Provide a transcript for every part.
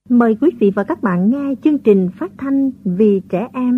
Mời quý vị và các bạn nghe chương trình phát thanh Vì Trẻ Em.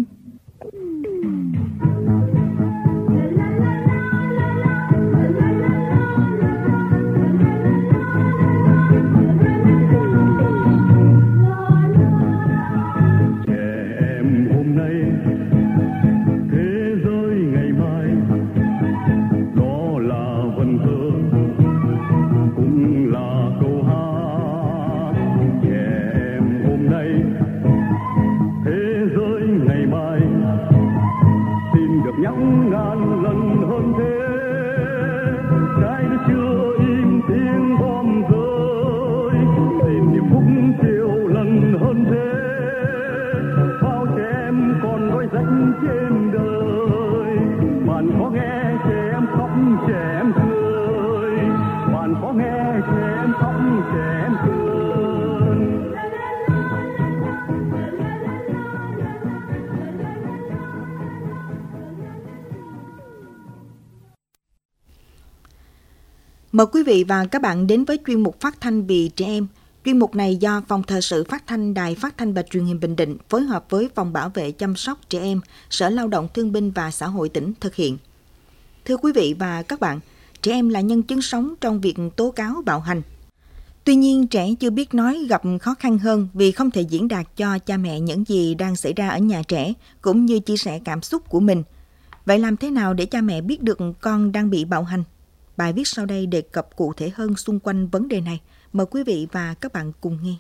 Mời quý vị và các bạn đến với chuyên mục phát thanh Vì Trẻ Em. Chuyên mục này do Phòng Thời sự Phát thanh Đài Phát thanh và Truyền hình Bình Định phối hợp với Phòng Bảo vệ chăm sóc trẻ em, Sở Lao động Thương binh và Xã hội tỉnh thực hiện. Thưa quý vị và các bạn, trẻ em là nhân chứng sống trong việc tố cáo bạo hành. Tuy nhiên, trẻ chưa biết nói gặp khó khăn hơn vì không thể diễn đạt cho cha mẹ những gì đang xảy ra ở nhà trẻ, cũng như chia sẻ cảm xúc của mình. Vậy làm thế nào để cha mẹ biết được con đang bị bạo hành? Bài viết sau đây đề cập cụ thể hơn xung quanh vấn đề này. Mời quý vị và các bạn cùng nghe.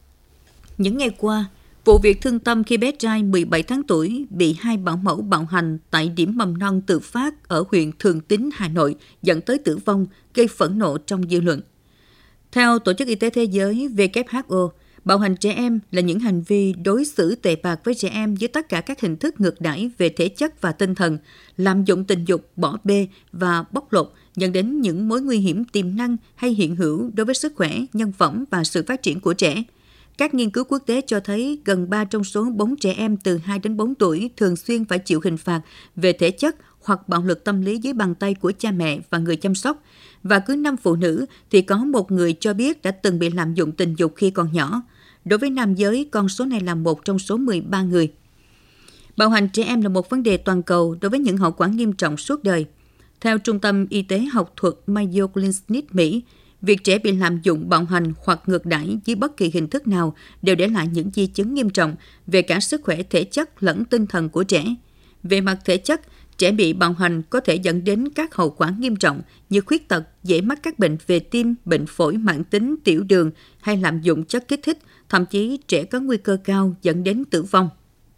Những ngày qua, vụ việc thương tâm khi bé trai 17 tháng tuổi bị hai bảo mẫu bạo hành tại điểm mầm non tự phát ở huyện Thường Tín, Hà Nội dẫn tới tử vong, gây phẫn nộ trong dư luận. Theo Tổ chức Y tế Thế giới WHO, bạo hành trẻ em là những hành vi đối xử tệ bạc với trẻ em với tất cả các hình thức ngược đãi về thể chất và tinh thần, lạm dụng tình dục, bỏ bê và bóc lột, dẫn đến những mối nguy hiểm tiềm năng hay hiện hữu đối với sức khỏe, nhân phẩm và sự phát triển của trẻ. Các nghiên cứu quốc tế cho thấy gần 3 trong số 4 trẻ em từ 2 đến 4 tuổi thường xuyên phải chịu hình phạt về thể chất hoặc bạo lực tâm lý dưới bàn tay của cha mẹ và người chăm sóc. Và cứ 5 phụ nữ thì có một người cho biết đã từng bị lạm dụng tình dục khi còn nhỏ. Đối với nam giới, con số này là 1 trong số 13 người. Bạo hành trẻ em là một vấn đề toàn cầu đối với những hậu quả nghiêm trọng suốt đời. Theo Trung tâm Y tế học thuật Mayo Clinic Mỹ, việc trẻ bị lạm dụng, bạo hành hoặc ngược đãi dưới bất kỳ hình thức nào đều để lại những di chứng nghiêm trọng về cả sức khỏe thể chất lẫn tinh thần của trẻ. Về mặt thể chất, trẻ bị bạo hành có thể dẫn đến các hậu quả nghiêm trọng như khuyết tật, dễ mắc các bệnh về tim, bệnh phổi mãn tính, tiểu đường hay lạm dụng chất kích thích, thậm chí trẻ có nguy cơ cao dẫn đến tử vong.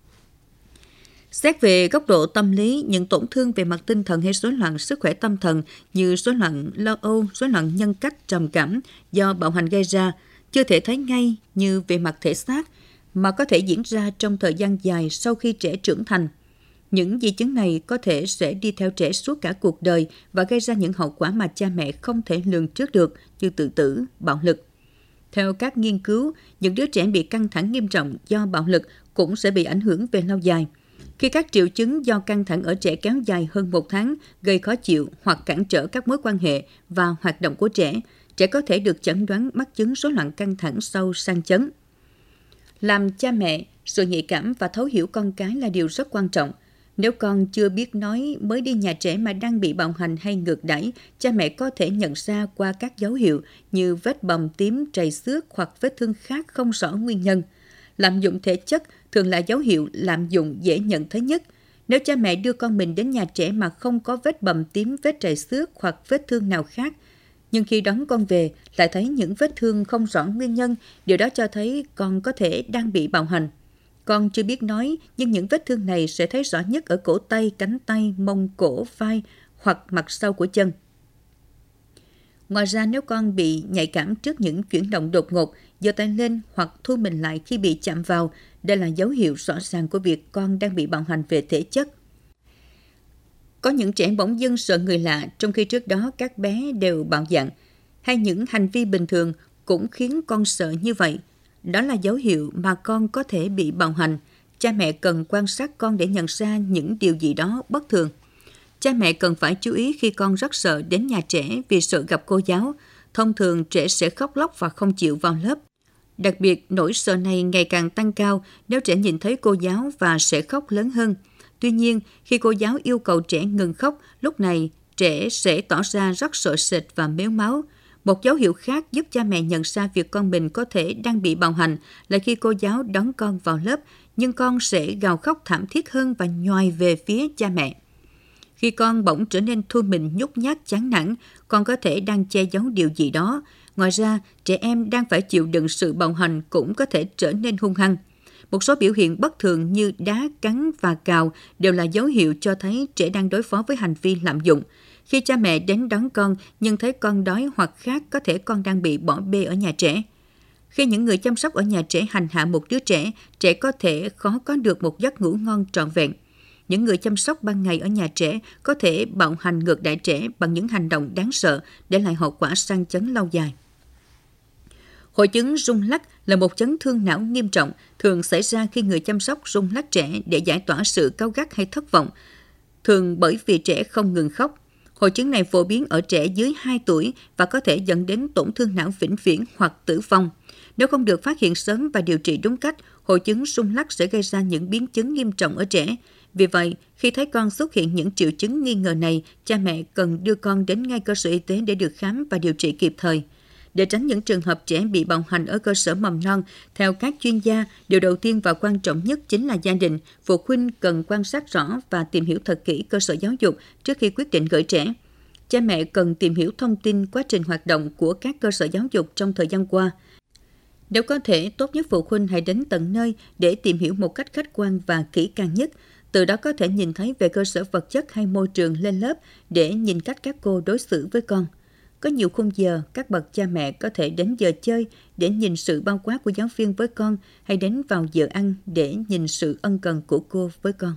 Xét về góc độ tâm lý, những tổn thương về mặt tinh thần hay rối loạn sức khỏe tâm thần như rối loạn lo âu, rối loạn nhân cách trầm cảm do bạo hành gây ra chưa thể thấy ngay như về mặt thể xác mà có thể diễn ra trong thời gian dài sau khi trẻ trưởng thành. Những di chứng này có thể sẽ đi theo trẻ suốt cả cuộc đời và gây ra những hậu quả mà cha mẹ không thể lường trước được như tự tử, bạo lực. Theo các nghiên cứu, những đứa trẻ bị căng thẳng nghiêm trọng do bạo lực cũng sẽ bị ảnh hưởng về lâu dài. Khi các triệu chứng do căng thẳng ở trẻ kéo dài hơn 1 tháng, gây khó chịu hoặc cản trở các mối quan hệ và hoạt động của trẻ, trẻ có thể được chẩn đoán mắc chứng rối loạn căng thẳng sau sang chấn. Làm cha mẹ, sự nhạy cảm và thấu hiểu con cái là điều rất quan trọng. Nếu con chưa biết nói mới đi nhà trẻ mà đang bị bạo hành hay ngược đãi, cha mẹ có thể nhận ra qua các dấu hiệu như vết bầm tím, trầy xước hoặc vết thương khác không rõ nguyên nhân. Lạm dụng thể chất thường là dấu hiệu lạm dụng dễ nhận thấy nhất. Nếu cha mẹ đưa con mình đến nhà trẻ mà không có vết bầm tím, vết trầy xước hoặc vết thương nào khác, nhưng khi đón con về lại thấy những vết thương không rõ nguyên nhân, điều đó cho thấy con có thể đang bị bạo hành. Con chưa biết nói, nhưng những vết thương này sẽ thấy rõ nhất ở cổ tay, cánh tay, mông, cổ, vai hoặc mặt sau của chân. Ngoài ra, nếu con bị nhạy cảm trước những chuyển động đột ngột, giơ tay lên hoặc thu mình lại khi bị chạm vào, đây là dấu hiệu rõ ràng của việc con đang bị bạo hành về thể chất. Có những trẻ bỗng dưng sợ người lạ, trong khi trước đó các bé đều bạo dạn, hay những hành vi bình thường cũng khiến con sợ như vậy. Đó là dấu hiệu mà con có thể bị bạo hành. Cha mẹ cần quan sát con để nhận ra những điều gì đó bất thường. Cha mẹ cần phải chú ý khi con rất sợ đến nhà trẻ vì sợ gặp cô giáo. Thông thường trẻ sẽ khóc lóc và không chịu vào lớp. Đặc biệt, nỗi sợ này ngày càng tăng cao nếu trẻ nhìn thấy cô giáo và sẽ khóc lớn hơn. Tuy nhiên, khi cô giáo yêu cầu trẻ ngừng khóc, lúc này trẻ sẽ tỏ ra rất sợ sệt và mếu máo. Một dấu hiệu khác giúp cha mẹ nhận ra việc con mình có thể đang bị bạo hành là khi cô giáo đón con vào lớp, nhưng con sẽ gào khóc thảm thiết hơn và nhoài về phía cha mẹ. Khi con bỗng trở nên thu mình nhút nhát chán nản, con có thể đang che giấu điều gì đó. Ngoài ra, trẻ em đang phải chịu đựng sự bạo hành cũng có thể trở nên hung hăng. Một số biểu hiện bất thường như đá, cắn và cào đều là dấu hiệu cho thấy trẻ đang đối phó với hành vi lạm dụng. Khi cha mẹ đến đón con nhưng thấy con đói hoặc khát, có thể con đang bị bỏ bê ở nhà trẻ. Khi những người chăm sóc ở nhà trẻ hành hạ một đứa trẻ, trẻ có thể khó có được một giấc ngủ ngon trọn vẹn. Những người chăm sóc ban ngày ở nhà trẻ có thể bạo hành ngược đãi trẻ bằng những hành động đáng sợ, để lại hậu quả sang chấn lâu dài. Hội chứng rung lắc là một chấn thương não nghiêm trọng, thường xảy ra khi người chăm sóc rung lắc trẻ để giải tỏa sự cáu gắt hay thất vọng, thường bởi vì trẻ không ngừng khóc. Hội chứng này phổ biến ở trẻ dưới 2 tuổi và có thể dẫn đến tổn thương não vĩnh viễn hoặc tử vong. Nếu không được phát hiện sớm và điều trị đúng cách, hội chứng rung lắc sẽ gây ra những biến chứng nghiêm trọng ở trẻ. Vì vậy, khi thấy con xuất hiện những triệu chứng nghi ngờ này, cha mẹ cần đưa con đến ngay cơ sở y tế để được khám và điều trị kịp thời. Để tránh những trường hợp trẻ bị bạo hành ở cơ sở mầm non, theo các chuyên gia, điều đầu tiên và quan trọng nhất chính là gia đình. Phụ huynh cần quan sát rõ và tìm hiểu thật kỹ cơ sở giáo dục trước khi quyết định gửi trẻ. Cha mẹ cần tìm hiểu thông tin quá trình hoạt động của các cơ sở giáo dục trong thời gian qua. Nếu có thể, tốt nhất phụ huynh hãy đến tận nơi để tìm hiểu một cách khách quan và kỹ càng nhất. Từ đó có thể nhìn thấy về cơ sở vật chất hay môi trường lên lớp để nhìn cách các cô đối xử với con. Có nhiều khung giờ, các bậc cha mẹ có thể đến giờ chơi để nhìn sự bao quát của giáo viên với con, hay đến vào giờ ăn để nhìn sự ân cần của cô với con.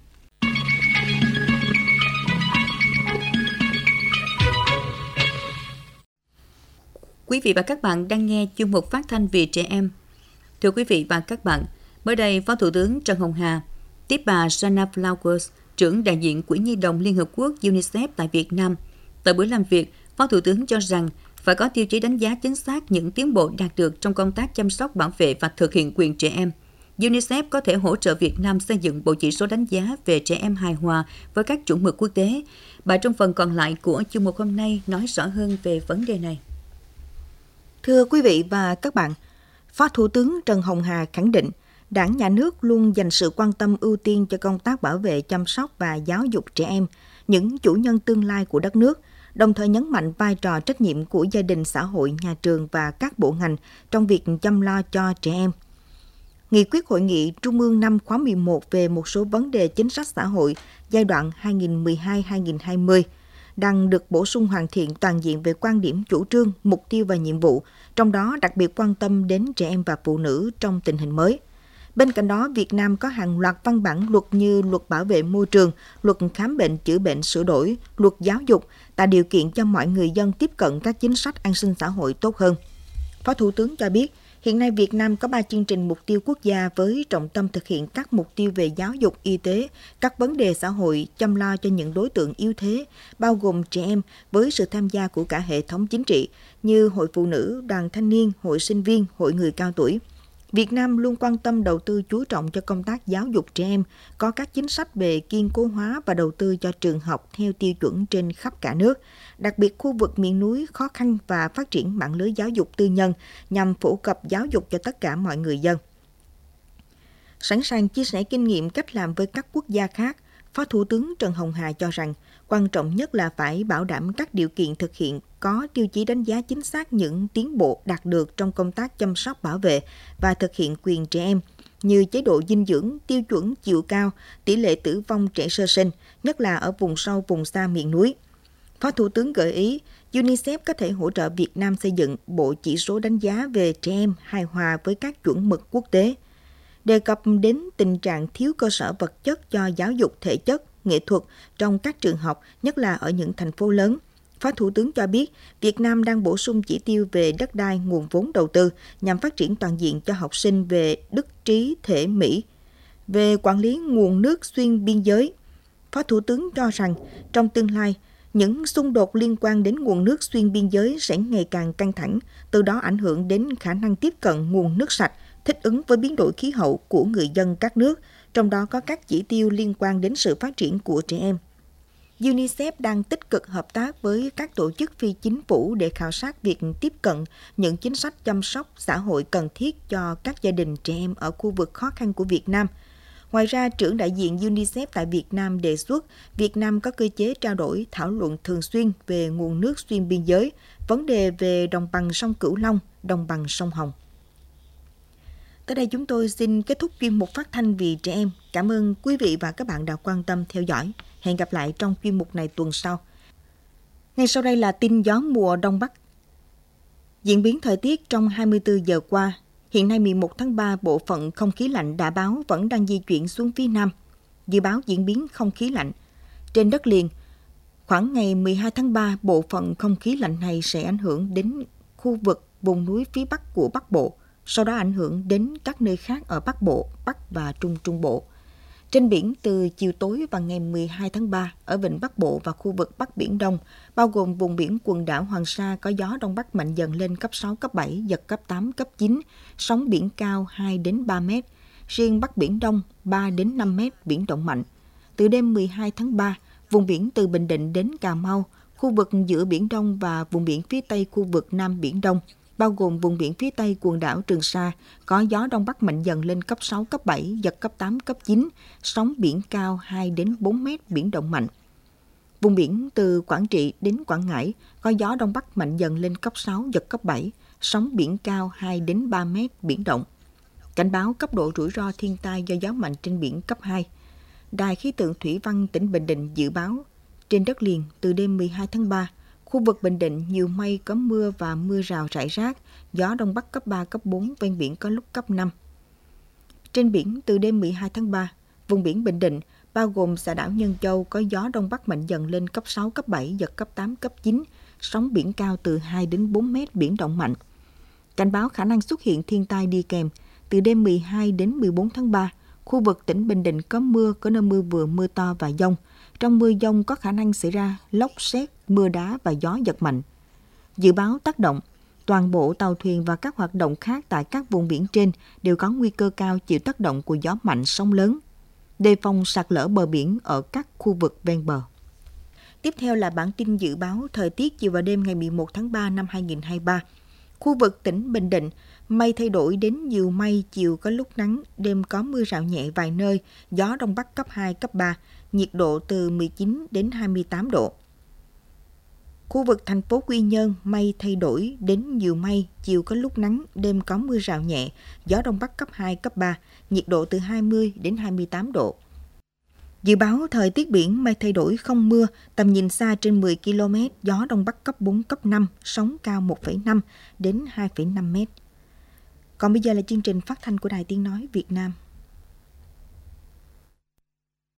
Quý vị và các bạn đang nghe chuyên mục phát thanh vì trẻ em. Thưa quý vị và các bạn, mới đây Phó Thủ tướng Trần Hồng Hà tiếp bà Jana Flowers, trưởng đại diện Quỹ Nhi đồng Liên Hợp Quốc UNICEF tại Việt Nam. Tại buổi làm việc, Phó Thủ tướng cho rằng phải có tiêu chí đánh giá chính xác những tiến bộ đạt được trong công tác chăm sóc, bảo vệ và thực hiện quyền trẻ em. UNICEF có thể hỗ trợ Việt Nam xây dựng bộ chỉ số đánh giá về trẻ em hài hòa với các chuẩn mực quốc tế. Bài trong phần còn lại của chương mục hôm nay nói rõ hơn về vấn đề này. Thưa quý vị và các bạn, Phó Thủ tướng Trần Hồng Hà khẳng định Đảng, Nhà nước luôn dành sự quan tâm ưu tiên cho công tác bảo vệ, chăm sóc và giáo dục trẻ em, những chủ nhân tương lai của đất nước, đồng thời nhấn mạnh vai trò trách nhiệm của gia đình, xã hội, nhà trường và các bộ ngành trong việc chăm lo cho trẻ em. Nghị quyết Hội nghị Trung ương năm khóa 11 về một số vấn đề chính sách xã hội giai đoạn 2012-2020 đang được bổ sung hoàn thiện toàn diện về quan điểm, chủ trương, mục tiêu và nhiệm vụ, trong đó đặc biệt quan tâm đến trẻ em và phụ nữ trong tình hình mới. Bên cạnh đó, Việt Nam có hàng loạt văn bản luật như Luật Bảo vệ môi trường, Luật Khám bệnh chữa bệnh sửa đổi, Luật Giáo dục, tạo điều kiện cho mọi người dân tiếp cận các chính sách an sinh xã hội tốt hơn. Phó Thủ tướng cho biết, hiện nay Việt Nam có 3 chương trình mục tiêu quốc gia với trọng tâm thực hiện các mục tiêu về giáo dục, y tế, các vấn đề xã hội, chăm lo cho những đối tượng yếu thế, bao gồm trẻ em với sự tham gia của cả hệ thống chính trị như hội phụ nữ, đoàn thanh niên, hội sinh viên, hội người cao tuổi. Việt Nam luôn quan tâm đầu tư chú trọng cho công tác giáo dục trẻ em, có các chính sách về kiên cố hóa và đầu tư cho trường học theo tiêu chuẩn trên khắp cả nước, đặc biệt khu vực miền núi khó khăn và phát triển mạng lưới giáo dục tư nhân nhằm phổ cập giáo dục cho tất cả mọi người dân. Sẵn sàng chia sẻ kinh nghiệm cách làm với các quốc gia khác, Phó Thủ tướng Trần Hồng Hà cho rằng quan trọng nhất là phải bảo đảm các điều kiện thực hiện có tiêu chí đánh giá chính xác những tiến bộ đạt được trong công tác chăm sóc, bảo vệ và thực hiện quyền trẻ em, như chế độ dinh dưỡng, tiêu chuẩn chiều cao, tỷ lệ tử vong trẻ sơ sinh, nhất là ở vùng sâu, vùng xa miền núi. Phó Thủ tướng gợi ý, UNICEF có thể hỗ trợ Việt Nam xây dựng bộ chỉ số đánh giá về trẻ em hài hòa với các chuẩn mực quốc tế. Đề cập đến tình trạng thiếu cơ sở vật chất cho giáo dục thể chất, nghệ thuật trong các trường học, nhất là ở những thành phố lớn. Phó Thủ tướng cho biết, Việt Nam đang bổ sung chỉ tiêu về đất đai, nguồn vốn đầu tư nhằm phát triển toàn diện cho học sinh về đức trí thể mỹ, về quản lý nguồn nước xuyên biên giới. Phó Thủ tướng cho rằng, trong tương lai, Những xung đột liên quan đến nguồn nước xuyên biên giới sẽ ngày càng căng thẳng, từ đó ảnh hưởng đến khả năng tiếp cận nguồn nước sạch, thích ứng với biến đổi khí hậu của người dân các nước, trong đó có các chỉ tiêu liên quan đến sự phát triển của trẻ em. UNICEF đang tích cực hợp tác với các tổ chức phi chính phủ để khảo sát việc tiếp cận những chính sách chăm sóc xã hội cần thiết cho các gia đình trẻ em ở khu vực khó khăn của Việt Nam. Ngoài ra, trưởng đại diện UNICEF tại Việt Nam đề xuất Việt Nam có cơ chế trao đổi, thảo luận thường xuyên về nguồn nước xuyên biên giới, vấn đề về đồng bằng sông Cửu Long, đồng bằng sông Hồng. Tới đây chúng tôi xin kết thúc chuyên mục phát thanh vì trẻ em. Cảm ơn quý vị và các bạn đã quan tâm theo dõi. Hẹn gặp lại trong chuyên mục này tuần sau. Ngay sau đây là tin gió mùa Đông Bắc. Diễn biến thời tiết trong 24 giờ qua. Hiện nay 11 tháng 3, bộ phận không khí lạnh đã báo vẫn đang di chuyển xuống phía Nam. Dự báo diễn biến không khí lạnh. Trên đất liền, khoảng ngày 12 tháng 3, bộ phận không khí lạnh này sẽ ảnh hưởng đến khu vực vùng núi phía Bắc của Bắc Bộ, sau đó ảnh hưởng đến các nơi khác ở Bắc Bộ, Bắc và Trung Bộ. Trên biển, từ chiều tối và ngày 12 tháng 3, ở vịnh Bắc Bộ và khu vực Bắc Biển Đông, bao gồm vùng biển quần đảo Hoàng Sa có gió Đông Bắc mạnh dần lên cấp 6, cấp 7, giật cấp 8, cấp 9, sóng biển cao 2 đến 3 mét. Riêng Bắc Biển Đông 3 đến 5 mét, biển động mạnh. Từ đêm 12 tháng 3, vùng biển từ Bình Định đến Cà Mau, khu vực giữa Biển Đông và vùng biển phía Tây khu vực Nam Biển Đông, bao gồm vùng biển phía Tây quần đảo Trường Sa, có gió Đông Bắc mạnh dần lên cấp 6, cấp 7, giật cấp 8, cấp 9, sóng biển cao 2 đến 4 mét, biển động mạnh. Vùng biển từ Quảng Trị đến Quảng Ngãi, có gió Đông Bắc mạnh dần lên cấp 6, giật cấp 7, sóng biển cao 2 đến 3 mét, biển động. Cảnh báo cấp độ rủi ro thiên tai do gió mạnh trên biển cấp 2. Đài khí tượng thủy văn tỉnh Bình Định dự báo, trên đất liền từ đêm 12 tháng 3, khu vực Bình Định nhiều mây, có mưa và mưa rào rải rác, gió Đông Bắc cấp 3, cấp 4, ven biển có lúc cấp 5. Trên biển, từ đêm 12 tháng 3, vùng biển Bình Định, bao gồm xã đảo Nhân Châu, có gió Đông Bắc mạnh dần lên cấp 6, cấp 7, giật cấp 8, cấp 9, sóng biển cao từ 2 đến 4 mét, biển động mạnh. Cảnh báo khả năng xuất hiện thiên tai đi kèm, từ đêm 12 đến 14 tháng 3, khu vực tỉnh Bình Định có mưa, có nơi mưa vừa, mưa to và dông. Trong mưa dông có khả năng xảy ra lốc sét, mưa đá và gió giật mạnh. Dự báo tác động, toàn bộ tàu thuyền và các hoạt động khác tại các vùng biển trên đều có nguy cơ cao chịu tác động của gió mạnh, sóng lớn. Đề phòng sạt lở bờ biển ở các khu vực ven bờ. Tiếp theo là bản tin dự báo thời tiết chiều và đêm ngày 11 tháng 3 năm 2023. Khu vực tỉnh Bình Định, mây thay đổi đến nhiều mây, chiều có lúc nắng, đêm có mưa rào nhẹ vài nơi, gió Đông Bắc cấp 2, cấp 3, nhiệt độ từ 19 đến 28 độ. Khu vực thành phố Quy Nhơn, mây thay đổi đến nhiều mây, chiều có lúc nắng, đêm có mưa rào nhẹ, gió Đông Bắc cấp 2, cấp 3, nhiệt độ từ 20 đến 28 độ. Dự báo thời tiết biển, mây thay đổi không mưa, tầm nhìn xa trên 10 km, gió Đông Bắc cấp 4, cấp 5, sóng cao 1,5 đến 2,5 mét. Còn bây giờ là chương trình phát thanh của Đài Tiếng Nói Việt Nam.